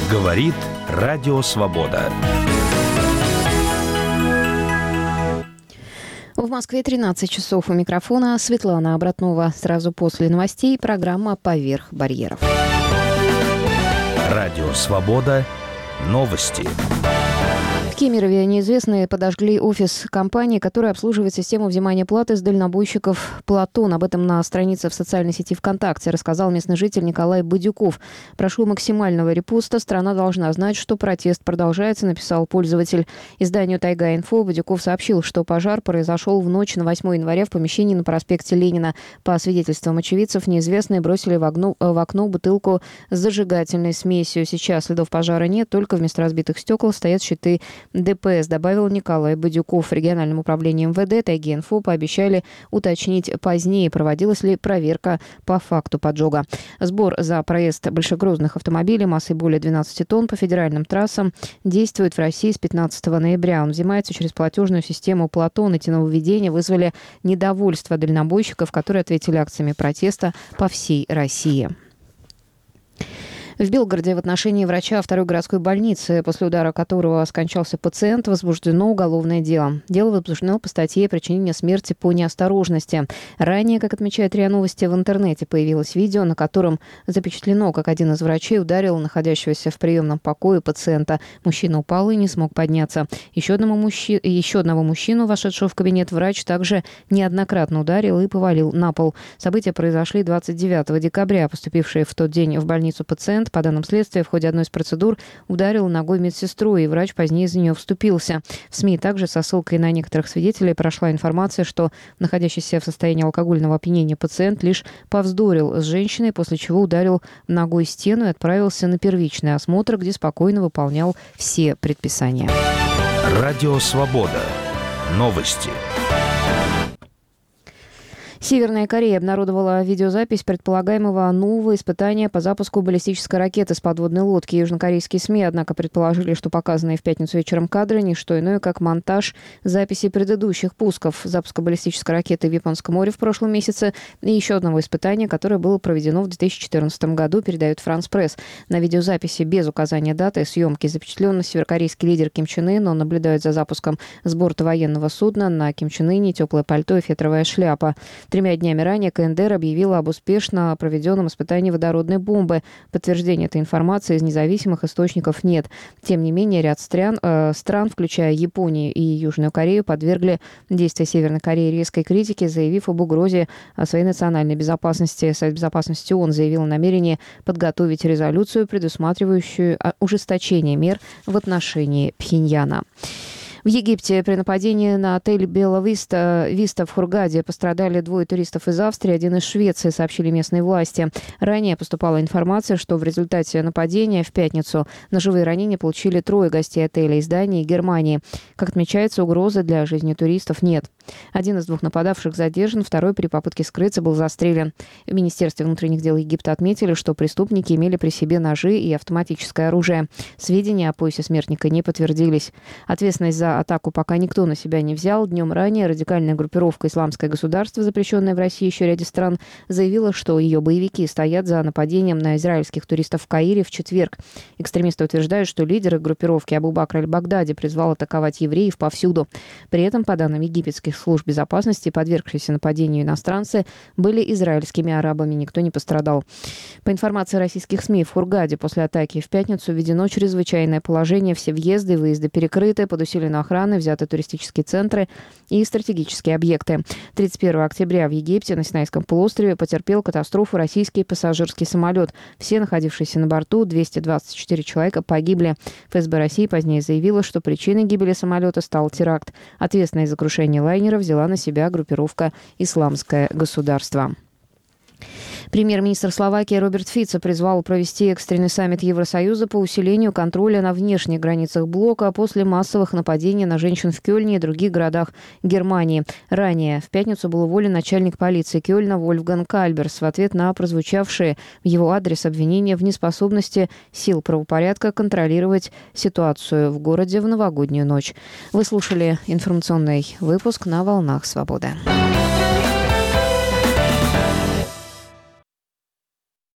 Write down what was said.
Говорит Радио Свобода. В Москве 13 часов. У микрофона Светлана Обратнова. Сразу после новостей программа «Поверх барьеров». Радио Свобода. Новости. В Кемерове неизвестные подожгли офис компании, которая обслуживает систему взимания платы с дальнобойщиков «Платон». Об этом на странице в социальной сети ВКонтакте рассказал местный житель Николай Бадюков. «Прошу максимального репоста. Страна должна знать, что протест продолжается», написал пользователь. Изданию «Тайга-Инфо» Бадюков сообщил, что пожар произошел в ночь на 8 января в помещении на проспекте Ленина. По свидетельствам очевидцев, неизвестные бросили в окно бутылку с зажигательной смесью. Сейчас следов пожара нет, только вместо разбитых стекол стоят щиты ДПС, добавил Николай Бадюков. В региональном управлении МВД «Тайги-Инфо» пообещали уточнить позднее, проводилась ли проверка по факту поджога. Сбор за проезд большегрузных автомобилей массой более 12 тонн по федеральным трассам действует в России с 15 ноября. Он взимается через платежную систему «Платон». Эти нововведения вызвали недовольство дальнобойщиков, которые ответили акциями протеста по всей России. В Белгороде в отношении врача второй городской больницы, после удара которого скончался пациент, возбуждено уголовное дело. Дело возбуждено по статье «Причинение смерти по неосторожности». Ранее, как отмечает РИА Новости, в интернете появилось видео, на котором запечатлено, как один из врачей ударил находящегося в приемном покое пациента. Мужчина упал и не смог подняться. Еще одного мужчину, вошедшего в кабинет, врач также неоднократно ударил и повалил на пол. События произошли 29 декабря. Поступивший в тот день в больницу пациент, по данным следствия, в ходе одной из процедур ударил ногой медсестру, и врач позднее за нее вступился. В СМИ также со ссылкой на некоторых свидетелей прошла информация, что находящийся в состоянии алкогольного опьянения пациент лишь повздорил с женщиной, после чего ударил ногой стену и отправился на первичный осмотр, где спокойно выполнял все предписания. Радио Свобода. Новости. Северная Корея обнародовала видеозапись предполагаемого нового испытания по запуску баллистической ракеты с подводной лодки. Южнокорейские СМИ, однако, предположили, что показанные в пятницу вечером кадры не что иное, как монтаж записи предыдущих пусков запуска баллистической ракеты в Японском море в прошлом месяце и еще одного испытания, которое было проведено в 2014 году, передает Франс Пресс. На видеозаписи без указания даты съемки запечатлен северокорейский лидер Ким Чен Ын. Он наблюдает за запуском с борта военного судна. На Ким Чен Ыне теплое пальто и фетровая шляпа. 3 днями ранее КНДР объявила об успешно проведенном испытании водородной бомбы. Подтверждения этой информации из независимых источников нет. Тем не менее, ряд стран, включая Японию и Южную Корею, подвергли действия Северной Кореи резкой критике, заявив об угрозе своей национальной безопасности. Совет Безопасности ООН заявил о намерении подготовить резолюцию, предусматривающую ужесточение мер в отношении Пхеньяна. В Египте при нападении на отель «Белла Виста» в Хургаде пострадали 2 туристов из Австрии, 1 из Швеции, сообщили местные власти. Ранее поступала информация, что в результате нападения в пятницу ножевые ранения получили 3 гостей отеля из Дании и Германии. Как отмечается, угрозы для жизни туристов нет. 1 из 2 нападавших задержан, 2 при попытке скрыться был застрелен. В Министерстве внутренних дел Египта отметили, что преступники имели при себе ножи и автоматическое оружие. Сведения о поясе смертника не подтвердились. Ответственность за атаку пока никто на себя не взял. Днем ранее радикальная группировка «Исламское государство», запрещенная в России и еще ряде стран, заявила, что ее боевики стоят за нападением на израильских туристов в Каире в четверг. Экстремисты утверждают, что лидер группировки Абу Бакр аль-Багдади призвал атаковать евреев повсюду. При этом, по данным египетских служб безопасности, подвергшиеся нападению иностранцы были израильскими арабами. Никто не пострадал. По информации российских СМИ, в Хургаде после атаки в пятницу введено чрезвычайное положение. Все въезды и выезды перекрыты, под усиленную охраны взяты туристические центры и стратегические объекты. 31 октября в Египте на Синайском полуострове потерпел катастрофу российский пассажирский самолет. Все находившиеся на борту, 224 человека, погибли. ФСБ России позднее заявила, что причиной гибели самолета стал теракт. Ответственность за крушение лайнера взяла на себя группировка «Исламское государство». Премьер-министр Словакии Роберт Фицо призвал провести экстренный саммит Евросоюза по усилению контроля на внешних границах блока после массовых нападений на женщин в Кёльне и других городах Германии. Ранее в пятницу был уволен начальник полиции Кёльна Вольфганг Кальберс в ответ на прозвучавшие в его адрес обвинения в неспособности сил правопорядка контролировать ситуацию в городе в новогоднюю ночь. Вы слушали информационный выпуск на «Волнах Свободы».